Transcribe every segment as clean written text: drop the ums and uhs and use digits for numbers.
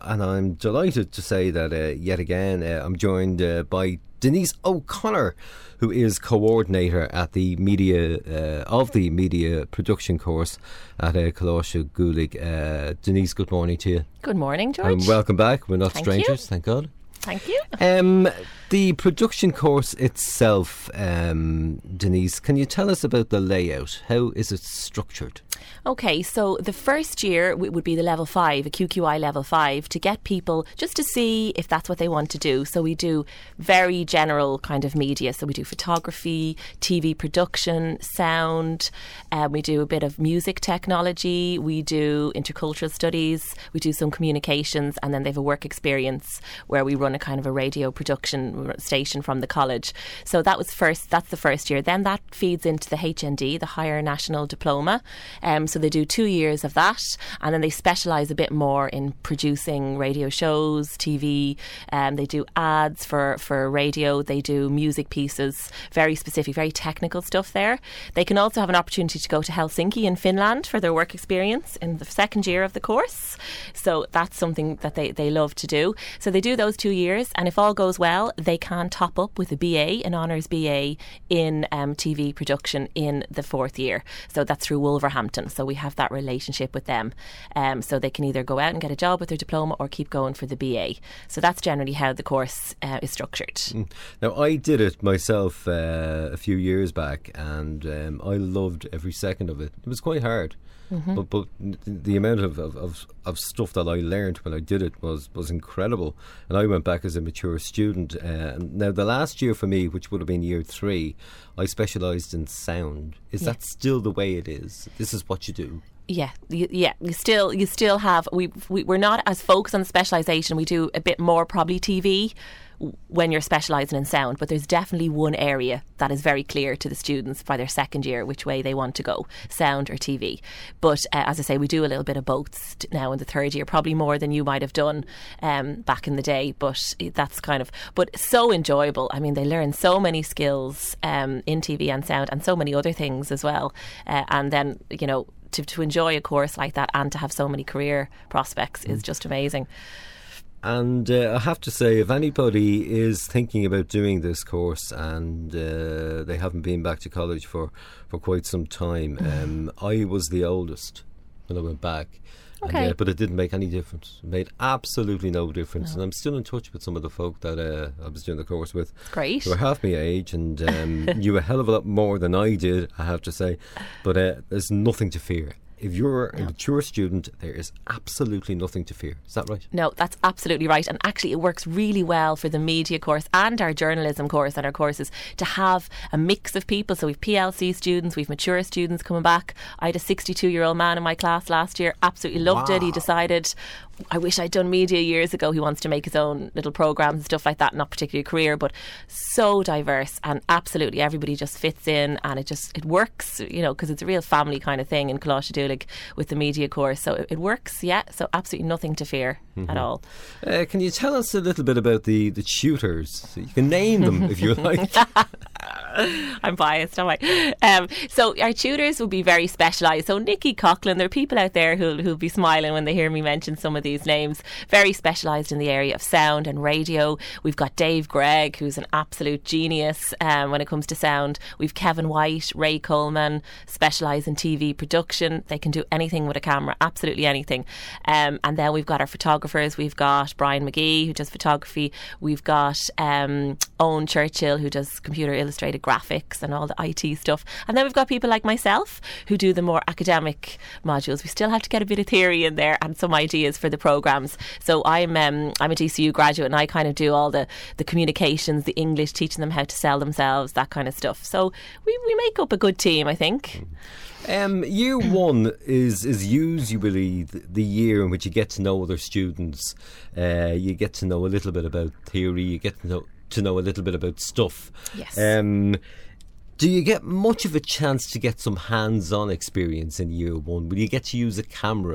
and I'm delighted to say that yet again I'm joined by Denise O'Connor, who is coordinator at the media production course at Coláiste Gúlaigh. Denise, good morning to you. Good morning, George. Welcome back. We're not Thank strangers, you. thank God. Thank you. The production course itself, Denise, can you tell us about the layout? How is it structured? Okay, so the first year would be the level 5, a QQI level 5, to get people just to see if that's what they want to do. So we do very general kind of media. So we do photography, TV production, sound. We do a bit of music technology. We do intercultural studies. We do some communications, and then they have a work experience where we run a kind of a radio production station from the college. So that's the first year. Then that feeds into the HND, the Higher National Diploma. So they do 2 years of that, and then they specialise a bit more in producing radio shows, TV. They do ads for radio. They do music pieces, very specific, very technical stuff there. They can also have an opportunity to go to Helsinki in Finland for their work experience in the second year of the course. So that's something that they love to do. So they do those 2 years, and if all goes well, they can top up with a BA, an honours BA in TV production in the fourth year. So that's through Wolverhampton. So we have that relationship with them. So they can either go out and get a job with their diploma or keep going for the BA. So that's generally how the course is structured. Now, I did it myself a few years back, and I loved every second of it. It was quite hard. Mm-hmm. But the amount of stuff that I learned when I did it was incredible. And I went back as a mature student. Now, the last year for me, which would have been year 3, I specialised in sound. Is that still the way it is? This is what you do? Yeah. You still have. We're not as focused on specialisation. We do a bit more probably TV when you're specialising in sound, but there's definitely one area that is very clear to the students by their second year which way they want to go, sound or TV. But as I say, we do a little bit of both now in the third year, probably more than you might have done back in the day, but that's but so enjoyable. I mean, they learn so many skills in TV and sound, and so many other things as well, and then, you know, to enjoy a course like that and to have so many career prospects is just amazing. And I have to say, if anybody is thinking about doing this course and they haven't been back to college for quite some time, I was the oldest when I went back. Okay. And, but it didn't make any difference. It made absolutely no difference. No. And I'm still in touch with some of the folk that I was doing the course with. Great. Who are half my age and knew a hell of a lot more than I did, I have to say. But there's nothing to fear. If you're a mature student, there is absolutely nothing to fear. Is that right? No, that's absolutely right. And actually it works really well for the media course and our journalism course and our courses to have a mix of people. So we've PLC students, we've mature students coming back. I had a 62-year-old man in my class last year, absolutely loved it. He decided, I wish I'd done media years ago. He wants to make his own little programmes and stuff like that, not particularly a career, but so diverse, and absolutely everybody just fits in, and it works, you know, because it's a real family kind of thing in Coláiste Gúlaigh with the media course. So it works, yeah. So absolutely nothing to fear at all. Can you tell us a little bit about the tutors? So you can name them if you like. I'm biased, am I? So our tutors will be very specialised. So Nikki Coughlin, there are people out there who'll be smiling when they hear me mention some of these names. Very specialised in the area of sound and radio. We've got Dave Gregg, who's an absolute genius when it comes to sound. We've Kevin White, Ray Coleman, specialise in TV production. They can do anything with a camera, absolutely anything. And then we've got our photographers. We've got Brian McGee, who does photography. We've got Owen Churchill, who does computer illustrated graphics and all the IT stuff. And then we've got people like myself who do the more academic modules. We still have to get a bit of theory in there and some ideas for the programmes. So I'm a DCU graduate, and I kind of do all the communications, the English, teaching them how to sell themselves, that kind of stuff. So we make up a good team, I think. Year 1 is usually the year in which you get to know other students. You get to know a little bit about theory. You get to know a little bit about stuff. Yes. Do you get much of a chance to get some hands-on experience in year 1? Will you get to use a camera?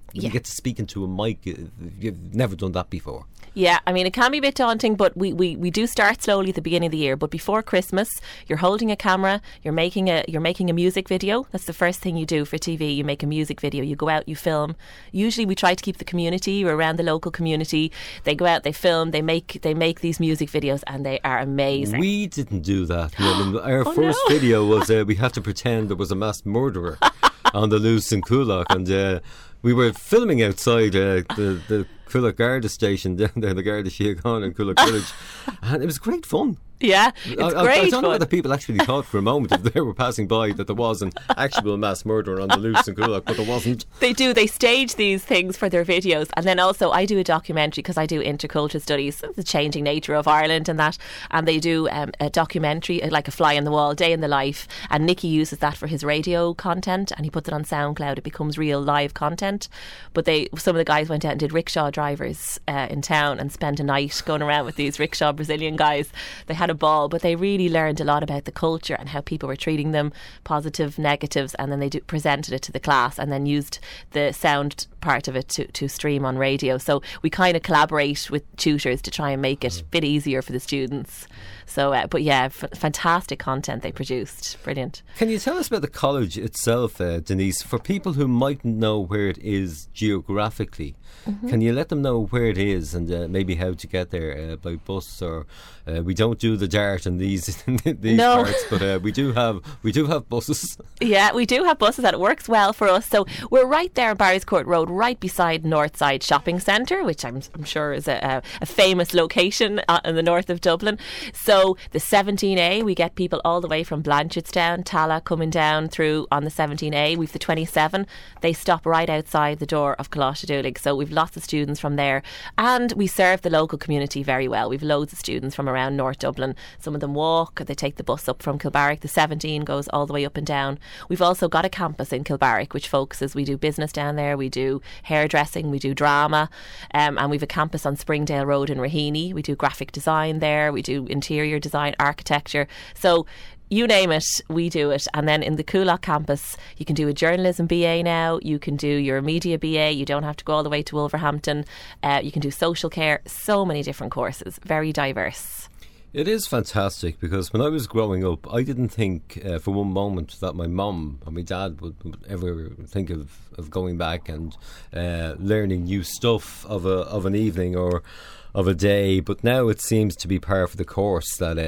when you get to speak into a mic, you've never done that before. Yeah, I mean, it can be a bit daunting, but we do start slowly at the beginning of the year. But before Christmas, you're holding a camera, you're making a music video. That's the first thing you do for TV. You make a music video. You go out, you film. Usually, we try to keep the community or around the local community. They go out, they film, they make these music videos, and they are amazing. We didn't do that. Our first video was we had to pretend there was a mass murderer on the loose in Coolock, and we were filming outside the Coolock Garda station down there, the Garda Síochána in Coolock Village, and it was great fun. Yeah, it's great I don't know fun. whether people actually thought for a moment, if they were passing by, that there was an actual mass murderer on the loose in Coolock, but there wasn't. They do. They stage these things for their videos. And then also I do a documentary because I do intercultural studies, the changing nature of Ireland and that. And they do a documentary, like a fly on the wall, day in the life. And Nicky uses that for his radio content and he puts it on SoundCloud. It becomes real live content. But some of the guys went out and did rickshaw drivers in town and spent a night going around with these rickshaw Brazilian guys. They had a ball, but they really learned a lot about the culture and how people were treating them, positive, negatives, and then they presented it to the class and then used the sound part of it to stream on radio. So we kind of collaborate with tutors to try and make it a bit easier for the students. So, but yeah, fantastic content they produced. Brilliant. Can you tell us about the college itself, Denise? For people who mightn't know where it is geographically, can you let them know where it is and maybe how to get there by bus? Or we don't do the Dart in these parts, but we do have buses. Yeah, we do have buses, and it works well for us. So we're right there on Barry's Court Road, right beside Northside Shopping Centre, which I'm sure is a famous location in the north of Dublin. So the 17A, we get people all the way from Blanchardstown, Tala, coming down through on the 17A. We've the 27. They stop right outside the door of Coláiste. So we've lots of students from there, and we serve the local community very well. We've loads of students from around North Dublin. Some of them walk, they take the bus up from Kilbarrack. The 17 goes all the way up and down. We've also got a campus in Kilbarrack which focuses, we do business down there, we do hairdressing, we do drama, and we've a campus on Springdale Road in Raheny. We do graphic design there, we do interior design, architecture. So you name it, we do it. And then in the Coolock campus, you can do a journalism BA now, you can do your media BA, you don't have to go all the way to Wolverhampton, you can do social care, so many different courses, very diverse. It is fantastic, because when I was growing up, I didn't think for one moment that my mum or my dad would ever think of going back and learning new stuff of an evening or of a day. But now it seems to be par for the course that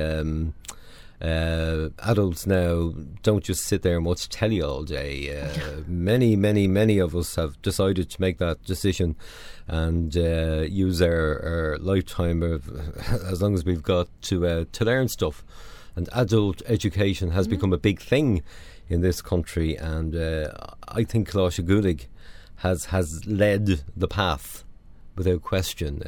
adults now don't just sit there and watch telly all day. Many of us have decided to make that decision and use our lifetime as long as we've got to learn stuff. And adult education has become a big thing in this country, and I think Coláiste Gúlaigh has led the path without question.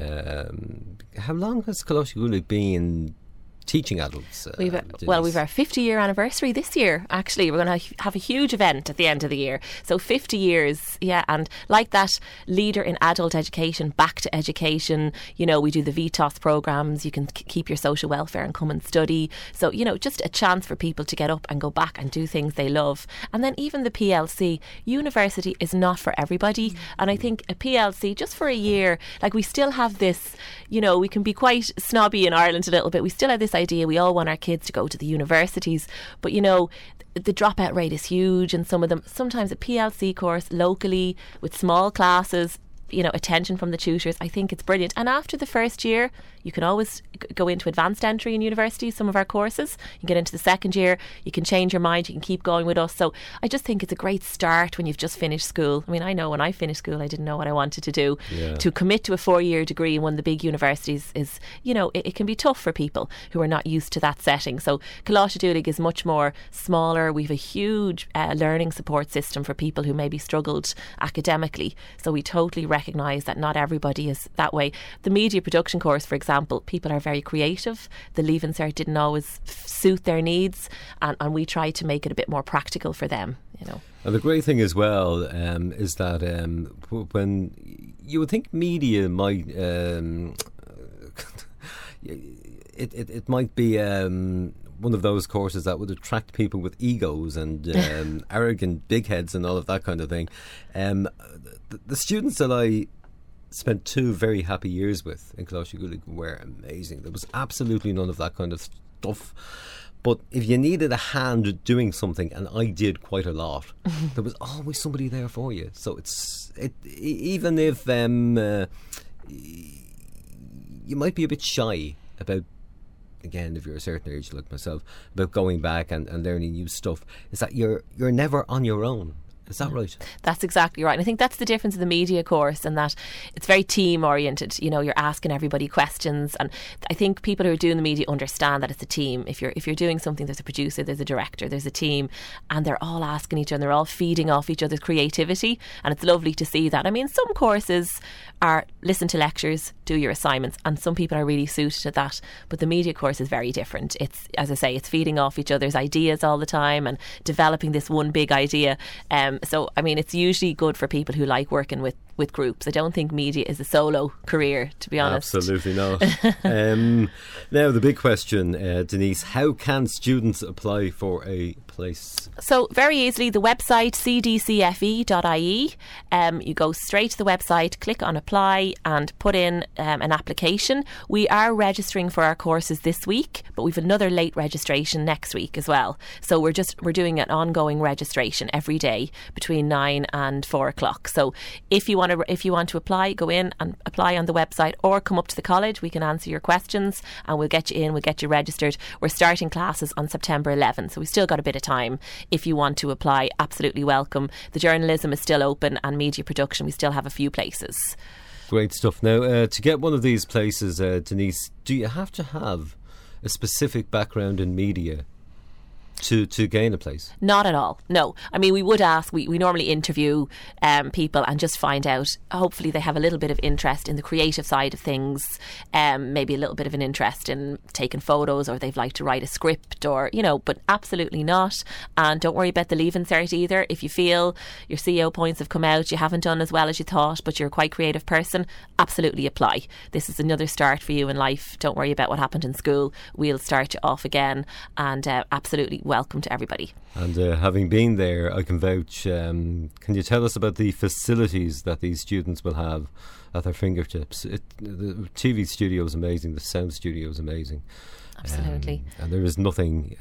How long has Coláiste Gúlaigh been teaching adults? We've our 50-year anniversary this year. Actually, we're going to have a huge event at the end of the year. So 50 years, yeah. And like that, leader in adult education, back to education. You know, we do the VTOS programs. You can keep your social welfare and come and study. So, you know, just a chance for people to get up and go back and do things they love. And then even the PLC, university is not for everybody. And I think a PLC, just for a year, like we still have this, you know, we can be quite snobby in Ireland a little bit. We still have this idea we all want our kids to go to the universities, but you know the dropout rate is huge, and sometimes a PLC course locally with small classes, you know, attention from the tutors, I think it's brilliant. And after the first year, you can always go into advanced entry in university, some of our courses. You get into the second year, you can change your mind, you can keep going with us. So I just think it's a great start when you've just finished school. I mean, I know when I finished school, I didn't know what I wanted to do. Yeah. To commit to a 4-year degree in one of the big universities is, you know, it can be tough for people who are not used to that setting. So Coláiste Gúlaigh is much more smaller. We have a huge learning support system for people who maybe struggled academically. So we totally recognise that not everybody is that way. The media production course, for example, people are very creative. The Leaving Cert didn't always suit their needs, and we try to make it a bit more practical for them, you know. And the great thing as well is that when you would think media might it might be one of those courses that would attract people with egos and arrogant big heads and all of that kind of thing. The students that I spent 2 very happy years with in Coláiste Ghaeilge were amazing. There was absolutely none of that kind of stuff. But if you needed a hand doing something, and I did quite a lot, there was always somebody there for you. So even if you might be a bit shy about, again, if you're a certain age like myself, about going back and learning new stuff, is that you're never on your own. Is that right? That's exactly right. And I think that's the difference of the media course, and that it's very team oriented. You know, you're asking everybody questions, and I think people who are doing the media understand that it's a team. If you're doing something, there's a producer, there's a director, there's a team, and they're all asking each other, they're all feeding off each other's creativity, and it's lovely to see that. I mean, some courses are listen to lectures, do your assignments, and some people are really suited to that, but the media course is very different. It's, as I say, it's feeding off each other's ideas all the time and developing this one big idea. So, I mean, it's usually good for people who like working with groups. I don't think media is a solo career, to be honest. Absolutely not. Now, the big question, Denise, how can students apply for a place? So, very easily, the website cdcfe.ie. You go straight to the website, click on apply and put in an application. We are registering for our courses this week, but we've another late registration next week as well. So we're doing an ongoing registration every day between 9 and 4 o'clock. So if you want to apply, go in and apply on the website, or come up to the college. We can answer your questions and we'll get you in, we'll get you registered. We're starting classes on September 11th, so we've still got a bit of time. If you want to apply, absolutely welcome. The journalism is still open, and media production, we still have a few places. Great stuff. Now, to get one of these places, Denise, do you have to have a specific background in media to gain a place? Not at all, no. I mean, we would ask, we normally interview people and just find out, hopefully they have a little bit of interest in the creative side of things, maybe a little bit of an interest in taking photos, or they'd like to write a script, or, you know, but absolutely not. And don't worry about the Leaving Cert either. If you feel your CO points have come out, you haven't done as well as you thought, but you're a quite creative person, absolutely apply. This is another start for you in life. Don't worry about what happened in school. We'll start you off again, and absolutely welcome to everybody. And having been there, I can vouch. Can you tell us about the facilities that these students will have at their fingertips? The TV studio is amazing, the sound studio is amazing. Absolutely. And there is nothing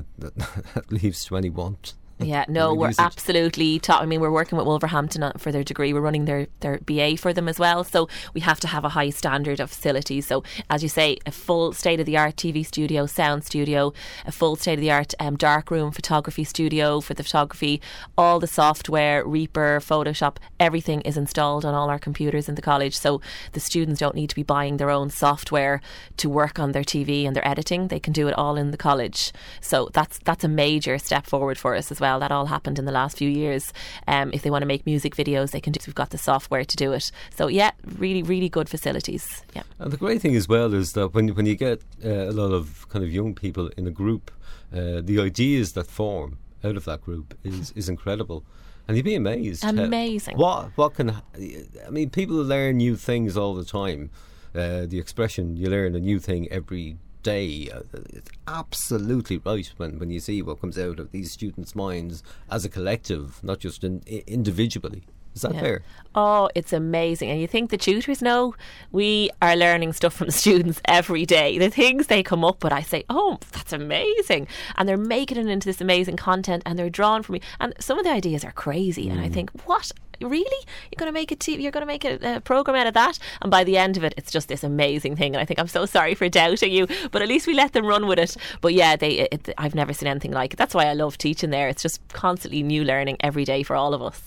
that leaves to any want. Yeah, no, we're absolutely top. I mean, we're working with Wolverhampton for their degree. We're running their BA for them as well. So we have to have a high standard of facilities. So, as you say, a full state-of-the-art TV studio, sound studio, a full state-of-the-art darkroom photography studio for the photography, all the software, Reaper, Photoshop, everything is installed on all our computers in the college. So the students don't need to be buying their own software to work on their TV and their editing. They can do it all in the college. So that's a major step forward for us as well. That all happened in the last few years. If they want to make music videos, they can do it. We've got the software to do it. So yeah, really, really good facilities. Yeah. And the great thing as well is that when you get a lot of kind of young people in a group, the ideas that form out of that group is incredible. And you'd be amazed. Amazing. What can... I mean, people learn new things all the time. The expression, you learn a new thing every day, it's absolutely right when you see what comes out of these students' minds as a collective, not just individually. Is that fair? Oh, it's amazing. And you think the tutors know? We are learning stuff from the students every day. The things they come up with, I say, oh, that's amazing. And they're making it into this amazing content, and they're drawn from me. And some of the ideas are crazy. And I think, what? Really? You're going to make you're going to make a program out of that? And by the end of it, it's just this amazing thing. And I think, I'm so sorry for doubting you, but at least we let them run with it. But yeah, I've never seen anything like it. That's why I love teaching there. It's just constantly new learning every day for all of us.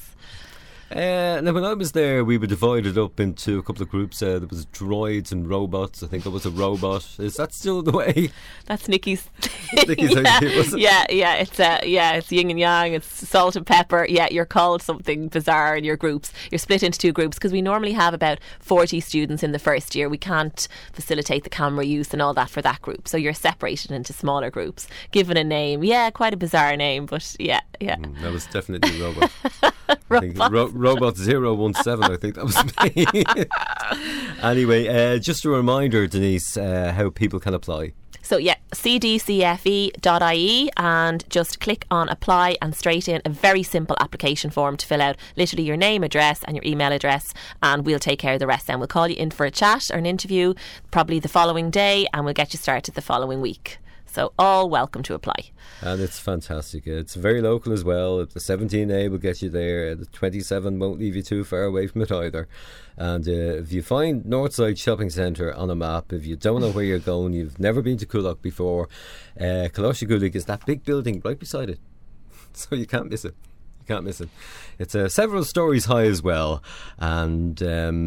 Now, when I was there, we were divided up into a couple of groups. There was droids and robots. I think I was a robot. Is that still the way? That's Nikki's. Nikki's idea, was it? Yeah. It's yin and yang. It's salt and pepper. Yeah, you're called something bizarre in your groups. You're split into two groups because we normally have about 40 students in the first year. We can't facilitate the camera use and all that for that group, so you're separated into smaller groups, given a name. Yeah, quite a bizarre name, but yeah. That was definitely robot. Robot 017, I think that was me. Anyway, just a reminder, Denise, how people can apply. So yeah, cdcfe.ie and just click on apply and straight in a very simple application form to fill out. Literally your name, address and your email address, and we'll take care of the rest then. We'll call you in for a chat or an interview probably the following day, and we'll get you started the following week. So all welcome to apply. And it's fantastic. It's very local as well. The 17A will get you there. The 27 won't leave you too far away from it either. And if you find Northside Shopping Centre on a map, if you don't know where you're going, you've never been to Coolock before, Coláiste is that big building right beside it. So you can't miss it. You can't miss it. It's several stories high as well. And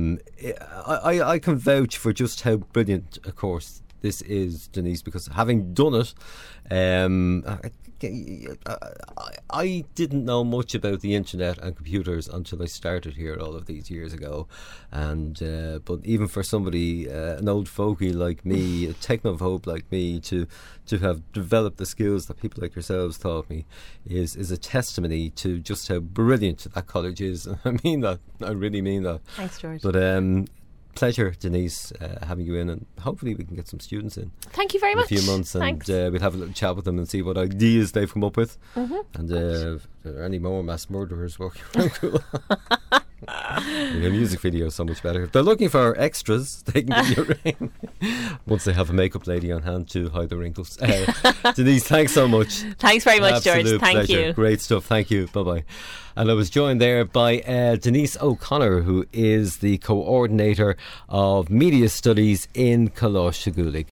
I can vouch for just how brilliant a course this is, Denise, because having done it, I didn't know much about the internet and computers until I started here all of these years ago. And but even for somebody, an old fogey like me, a technophobe like me, to have developed the skills that people like yourselves taught me is a testimony to just how brilliant that college is. I mean that. I really mean that. Thanks, George. But pleasure, Denise, having you in, and hopefully we can get some students in. Thank you very much. In a few months, and we'll have a little chat with them and see what ideas they've come up with. And if there are any more mass murderers walking around cool. The music video is so much better. If they're looking for extras, they can give you a ring once they have a makeup lady on hand to hide the wrinkles. Denise, thanks so much. Thanks very much, George. Thank pleasure. you. Great stuff. Thank you. Bye bye. And I was joined there by Denise O'Connor, who is the coordinator of media studies in Coláiste.